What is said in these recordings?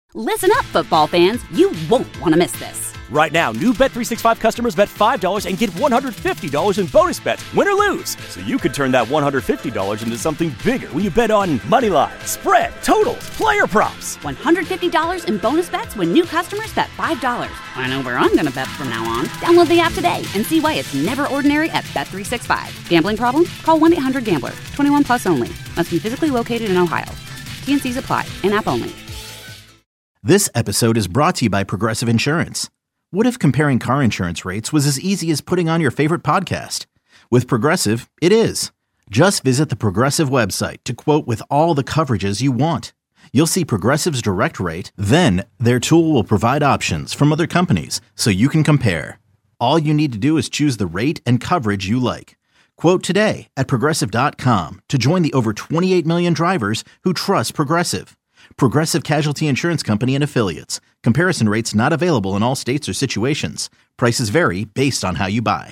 Listen up, football fans. You won't want to miss this. Right now, new Bet365 customers bet $5 and get $150 in bonus bets, win or lose. So you could turn that $150 into something bigger when you bet on money line, spread, totals, player props. $150 in bonus bets when new customers bet $5. I know where I'm going to bet from now on. Download the app today and see why it's never ordinary at Bet365. Gambling problem? Call 1-800-GAMBLER. 21 plus only. Must be physically located in Ohio. T&Cs apply. In-app only. This episode is brought to you by Progressive Insurance. What if comparing car insurance rates was as easy as putting on your favorite podcast? With Progressive, it is. Just visit the Progressive website to quote with all the coverages you want. You'll see Progressive's direct rate, then their tool will provide options from other companies so you can compare. All you need to do is choose the rate and coverage you like. Quote today at Progressive.com to join the over 28 million drivers who trust Progressive. Progressive Casualty Insurance Company and Affiliates. Comparison rates not available in all states or situations. Prices vary based on how you buy.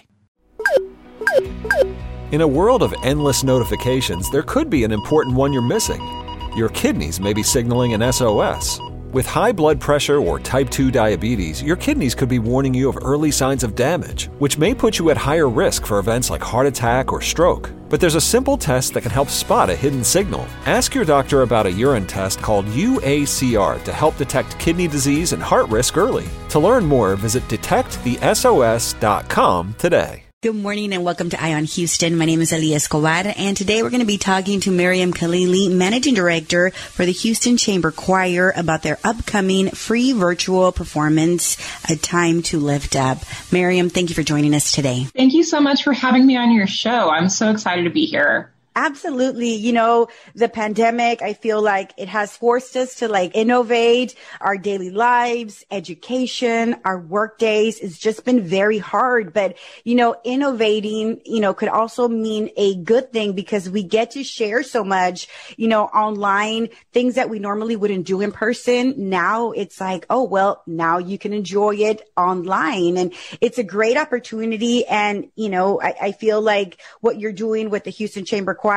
In a world of endless notifications, there could be an important one you're missing. Your kidneys may be signaling an SOS. With high blood pressure or type 2 diabetes, your kidneys could be warning you of early signs of damage, which may put you at higher risk for events like heart attack or stroke. But there's a simple test that can help spot a hidden signal. Ask your doctor about a urine test called UACR to help detect kidney disease and heart risk early. To learn more, visit detectthesos.com today. Good morning and welcome to Eye on Houston. My name is Ali Escobar, and today we're going to be talking to Miriam Khalili, Managing Director for the Houston Chamber Choir, about their upcoming free virtual performance, A Time to Lift Up. Miriam, thank you for joining us today. Thank you so much for having me on your show. I'm so excited to be here. Absolutely. You know, the pandemic, I feel like it has forced us to innovate our daily lives, education, our work days. It's just been very hard. But, innovating, could also mean a good thing because we get to share so much, online, things that we normally wouldn't do in person. Now it's like, oh, well, now you can enjoy it online. And it's a great opportunity. And, I feel like what you're doing with the Houston Chamber Choir,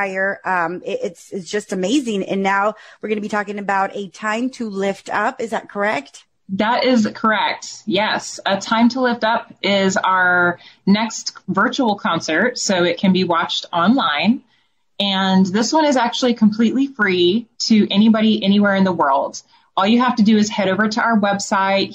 it's just amazing. And now we're going to be talking about A Time to Lift Up. Is that correct? That is correct. Yes. A Time to Lift Up is our next virtual concert, so it can be watched online. And this one is actually completely free to anybody anywhere in the world. All you have to do is head over to our website,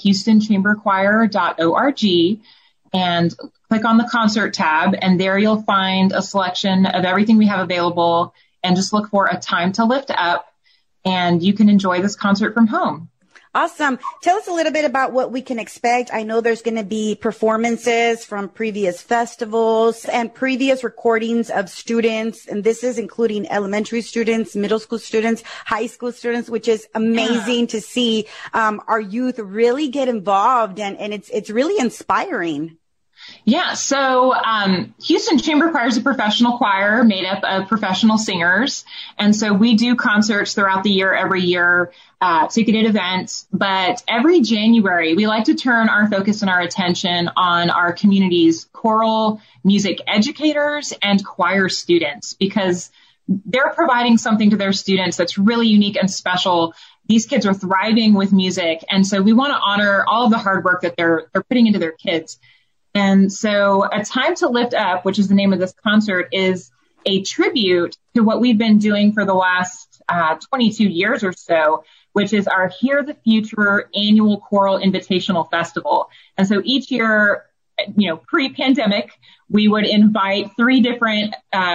HoustonChamberChoir.org, and click on the concert tab, and there you'll find a selection of everything we have available, and just look for A Time to Lift Up, and you can enjoy this concert from home. Awesome. Tell us a little bit about what we can expect. I know there's going to be performances from previous festivals and previous recordings of students, and this is including elementary students, middle school students, high school students, which is amazing to see our youth really get involved, and it's really inspiring. Yeah, so Houston Chamber Choir is a professional choir made up of professional singers. And so we do concerts throughout the year, every year, ticketed events. But every January, we like to turn our focus and our attention on our community's choral music educators and choir students, because they're providing something to their students that's really unique and special. These kids are thriving with music. And so we want to honor all of the hard work that they're putting into their kids. And so A Time to Lift Up, which is the name of this concert, is a tribute to what we've been doing for the last 22 years or so, which is our Hear the Future annual choral invitational festival. And so each year, pre-pandemic, we would invite 3 different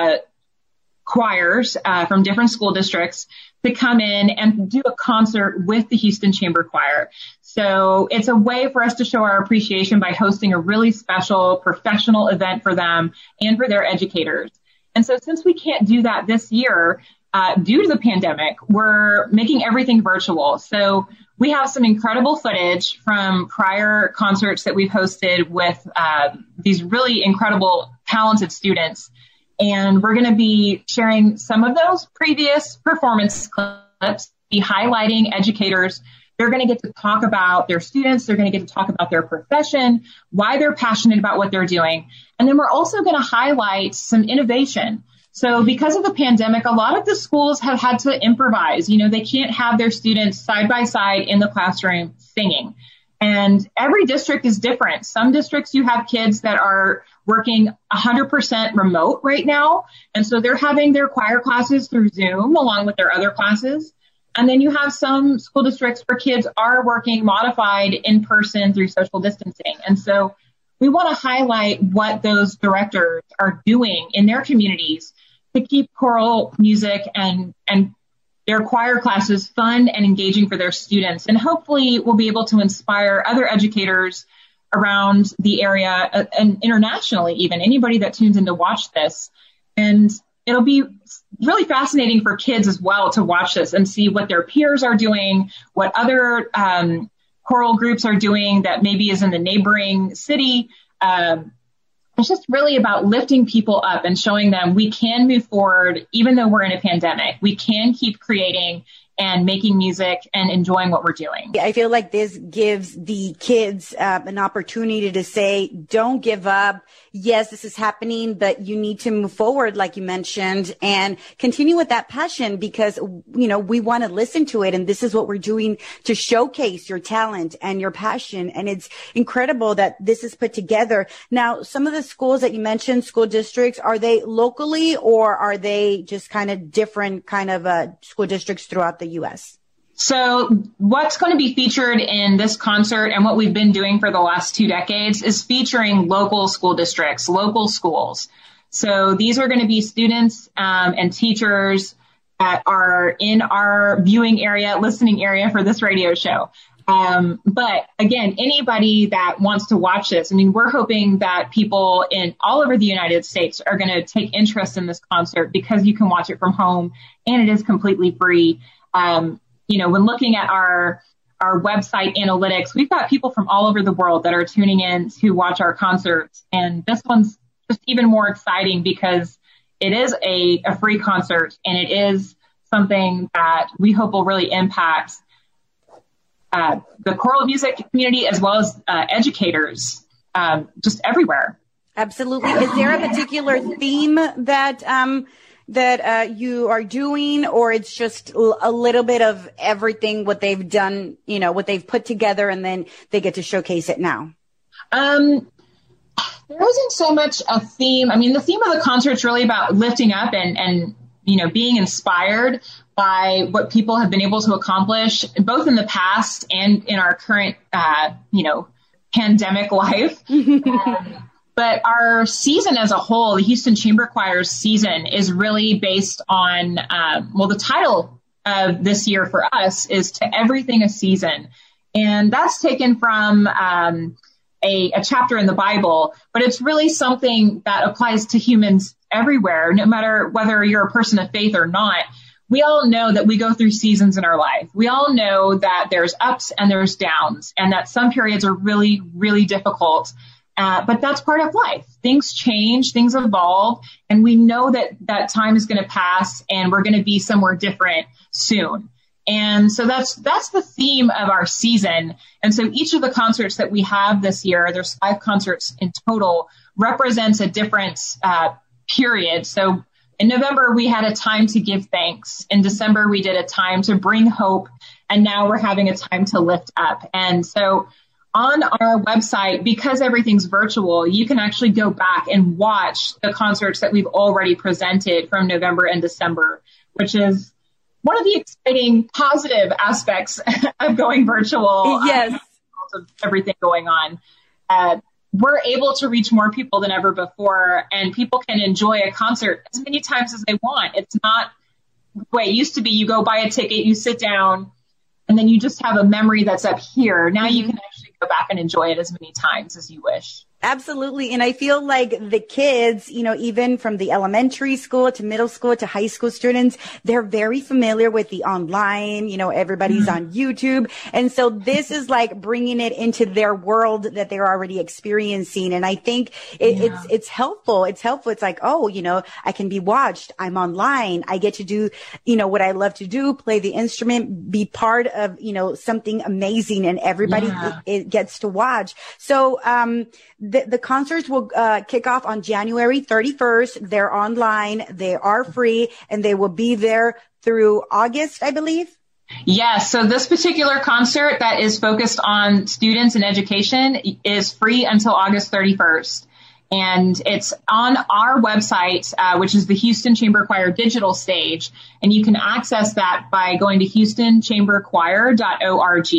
choirs from different school districts to come in and do a concert with the Houston Chamber Choir. So it's a way for us to show our appreciation by hosting a really special professional event for them and for their educators. And so since we can't do that this year, due to the pandemic, we're making everything virtual. So we have some incredible footage from prior concerts that we've hosted with these really incredible, talented students. And we're going to be sharing some of those previous performance clips, be highlighting educators. They're going to get to talk about their students. They're going to get to talk about their profession, why they're passionate about what they're doing. And then we're also going to highlight some innovation. So because of the pandemic, a lot of the schools have had to improvise. You know, they can't have their students side by side in the classroom singing. And every district is different. Some districts, you have kids that are working 100% remote right now. And so they're having their choir classes through Zoom along with their other classes. And then you have some school districts where kids are working modified in person through social distancing. And so we want to highlight what those directors are doing in their communities to keep choral music and their choir classes fun and engaging for their students. And hopefully we'll be able to inspire other educators around the area and internationally, even anybody that tunes in to watch this. And it'll be really fascinating for kids as well to watch this and see what their peers are doing, what other choral groups are doing that maybe is in the neighboring city. It's just really about lifting people up and showing them we can move forward even though we're in a pandemic. We can keep creating and making music and enjoying what we're doing. I feel like this gives the kids an opportunity to say, don't give up. Yes, this is happening, but you need to move forward, like you mentioned, and continue with that passion because, you know, we want to listen to it. And this is what we're doing to showcase your talent and your passion. And it's incredible that this is put together. Now, some of the schools that you mentioned, school districts, are they locally or are they just kind of different kind of school districts throughout the U.S.? So what's going to be featured in this concert and what we've been doing for the last 2 decades is featuring local school districts, local schools. So these are going to be students and teachers that are in our viewing area, listening area for this radio show. But again, anybody that wants to watch this, I mean, we're hoping that people in all over the United States are going to take interest in this concert because you can watch it from home and it is completely free. You know, when looking at our website analytics, we've got people from all over the world that are tuning in to watch our concerts. And this one's just even more exciting because it is a free concert and it is something that we hope will really impact the choral music community as well as educators just everywhere. Absolutely. Is there a particular theme that you are doing, or it's just a little bit of everything, what they've done, you know, what they've put together, and then they get to showcase it now? There isn't so much a theme. I mean, the theme of the concert is really about lifting up and, you know, being inspired by what people have been able to accomplish, both in the past and in our current, you know, pandemic life. But our season as a whole, the Houston Chamber Choir's season, is really based on, the title of this year for us is To Everything a Season. And that's taken from a chapter in the Bible, but it's really something that applies to humans everywhere, no matter whether you're a person of faith or not. We all know that we go through seasons in our life. We all know that there's ups and there's downs, and that some periods are really, really difficult. But that's part of life. Things change, things evolve, and we know that time is going to pass and we're going to be somewhere different soon. And so that's the theme of our season. And so each of the concerts that we have this year, there's 5 concerts in total, represents a different period. So in November, we had a time to give thanks. In December, we did a time to bring hope. And now we're having a time to lift up. And so on our website, because everything's virtual, you can actually go back and watch the concerts that we've already presented from November and December, which is one of the exciting positive aspects of going virtual. Yes. Of everything going on. We're able to reach more people than ever before, and people can enjoy a concert as many times as they want. It's not the way it used to be. You go buy a ticket, you sit down, and then you just have a memory that's up here. Now you can actually go back and enjoy it as many times as you wish. Absolutely. And I feel like the kids, you know, even from the elementary school to middle school to high school students, they're very familiar with the online, you know, everybody's on YouTube. And so this is like bringing it into their world that they're already experiencing. And I think it's helpful. It's helpful. It's like, oh, you know, I can be watched. I'm online. I get to do, you know, what I love to do, play the instrument, be part of, you know, something amazing, and everybody it gets to watch. So, the concerts will kick off on January 31st. They're online, they are free, and they will be there through August, I believe. Yes. So this particular concert that is focused on students and education is free until August 31st. And it's on our website, which is the Houston Chamber Choir digital stage. And you can access that by going to houstonchamberchoir.org.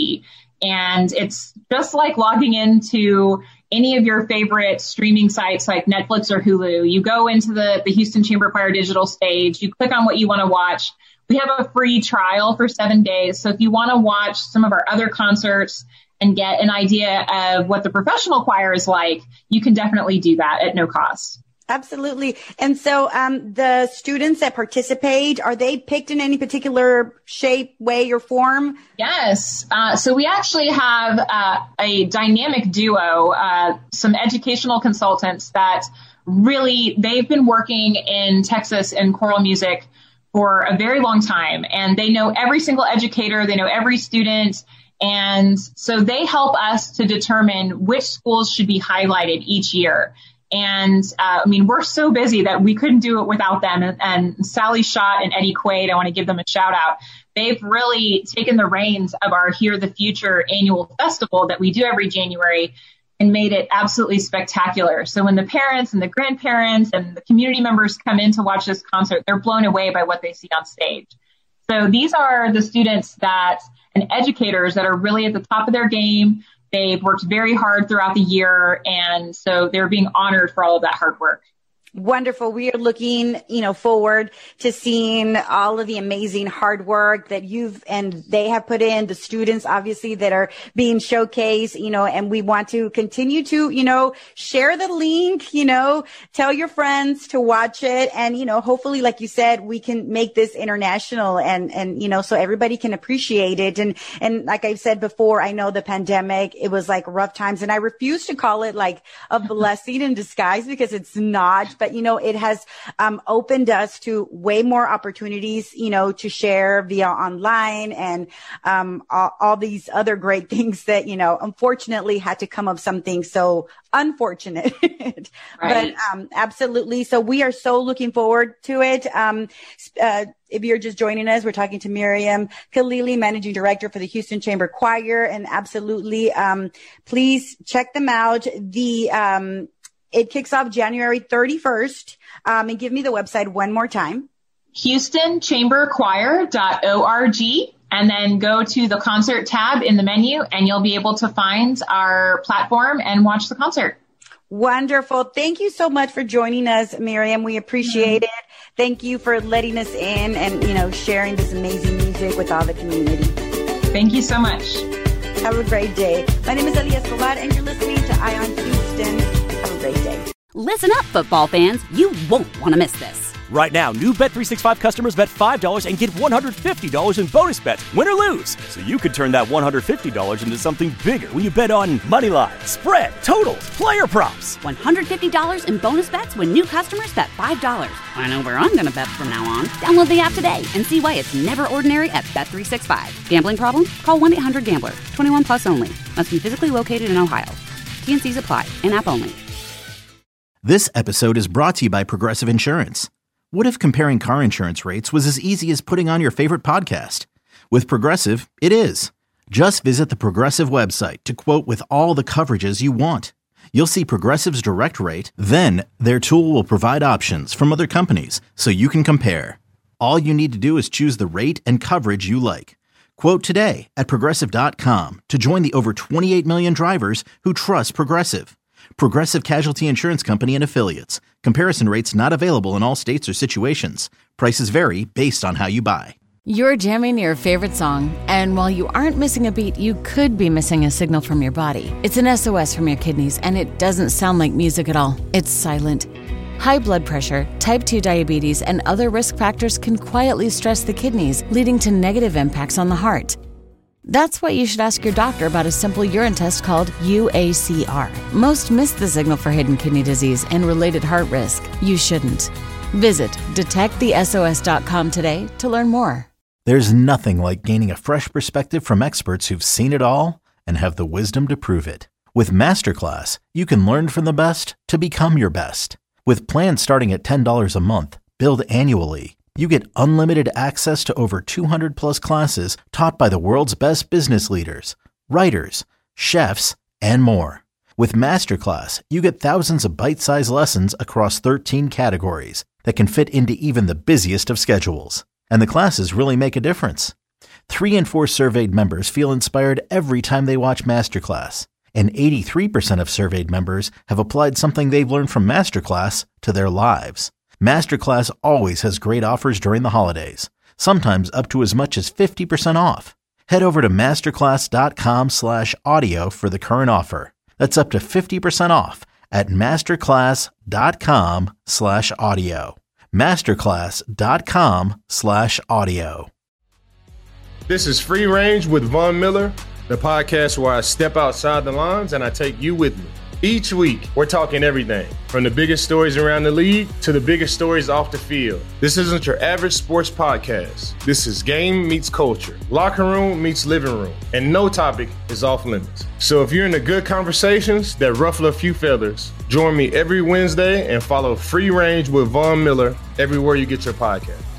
And it's just like logging into any of your favorite streaming sites like Netflix or Hulu. You go into the Houston Chamber Choir digital stage, you click on what you want to watch. We have a free trial for 7 days. So if you want to watch some of our other concerts and get an idea of what the professional choir is like, you can definitely do that at no cost. Absolutely. And so the students that participate, are they picked in any particular shape, way, or form? Yes. So we actually have a dynamic duo, some educational consultants that really, they've been working in Texas in choral music for a very long time. And they know every single educator, they know every student. And so they help us to determine which schools should be highlighted each year. And we're so busy that we couldn't do it without them. And Sally Schott and Eddie Quaid, I want to give them a shout out. They've really taken the reins of our Hear the Future annual festival that we do every January and made it absolutely spectacular. So when the parents and the grandparents and the community members come in to watch this concert, they're blown away by what they see on stage. So these are the students and educators that are really at the top of their game. They've worked very hard throughout the year, and so they're being honored for all of that hard work. Wonderful. We are looking, forward to seeing all of the amazing hard work that they have put in, the students, obviously, that are being showcased, and we want to continue to, share the link, tell your friends to watch it. And, hopefully, like you said, we can make this international and, so everybody can appreciate it. And like I've said before, I know the pandemic, it was like rough times, and I refuse to call it like a blessing in disguise because it's not. But, it has opened us to way more opportunities, to share via online and all these other great things that, unfortunately had to come of something so unfortunate. Right. But absolutely. So we are so looking forward to it. If you're just joining us, we're talking to Miriam Khalili, Managing Director for the Houston Chamber Choir. And absolutely, please check them out. It kicks off January 31st. And give me the website one more time. HoustonChamberChoir.org. And then go to the concert tab in the menu and you'll be able to find our platform and watch the concert. Wonderful. Thank you so much for joining us, Miriam. We appreciate it. Thank you for letting us in and, sharing this amazing music with all the community. Thank you so much. Have a great day. My name is Elia Escobar and you're listening to Ion Houston. Have a great day. Listen up, football fans. You won't want to miss this. Right now, new Bet365 customers bet $5 and get $150 in bonus bets, win or lose. So you could turn that $150 into something bigger when you bet on moneyline, spread, totals, player props. $150 in bonus bets when new customers bet $5. I know where I'm going to bet from now on. Download the app today and see why it's never ordinary at Bet365. Gambling problem? Call 1-800-GAMBLER. 21 plus only. Must be physically located in Ohio. T&Cs apply. In-app only. This episode is brought to you by Progressive Insurance. What if comparing car insurance rates was as easy as putting on your favorite podcast? With Progressive, it is. Just visit the Progressive website to quote with all the coverages you want. You'll see Progressive's direct rate, then their tool will provide options from other companies so you can compare. All you need to do is choose the rate and coverage you like. Quote today at Progressive.com to join the over 28 million drivers who trust Progressive. Progressive Casualty Insurance Company and Affiliates. Comparison rates not available in all states or situations. Prices vary based on how you buy. You're jamming your favorite song, and while you aren't missing a beat, you could be missing a signal from your body. It's an SOS from your kidneys, and it doesn't sound like music at all. It's silent. High blood pressure, type 2 diabetes, and other risk factors can quietly stress the kidneys, leading to negative impacts on the heart. That's why you should ask your doctor about a simple urine test called UACR. Most miss the signal for hidden kidney disease and related heart risk. You shouldn't. Visit detectthesos.com today to learn more. There's nothing like gaining a fresh perspective from experts who've seen it all and have the wisdom to prove it. With Masterclass, you can learn from the best to become your best. With plans starting at $10 a month, billed annually, you get unlimited access to over 200 plus classes taught by the world's best business leaders, writers, chefs, and more. With Masterclass, you get thousands of bite-sized lessons across 13 categories that can fit into even the busiest of schedules. And the classes really make a difference. 3 in 4 surveyed members feel inspired every time they watch Masterclass. And 83% of surveyed members have applied something they've learned from Masterclass to their lives. Masterclass always has great offers during the holidays, sometimes up to as much as 50% off. Head over to masterclass.com/audio for the current offer. That's up to 50% off at masterclass.com/audio. masterclass.com/audio. This is Free Range with Von Miller, the podcast where I step outside the lines and I take you with me. Each week, we're talking everything from the biggest stories around the league to the biggest stories off the field. This isn't your average sports podcast. This is game meets culture, locker room meets living room, and no topic is off limits. So if you're into good conversations that ruffle a few feathers, join me every Wednesday and follow Free Range with Von Miller everywhere you get your podcast.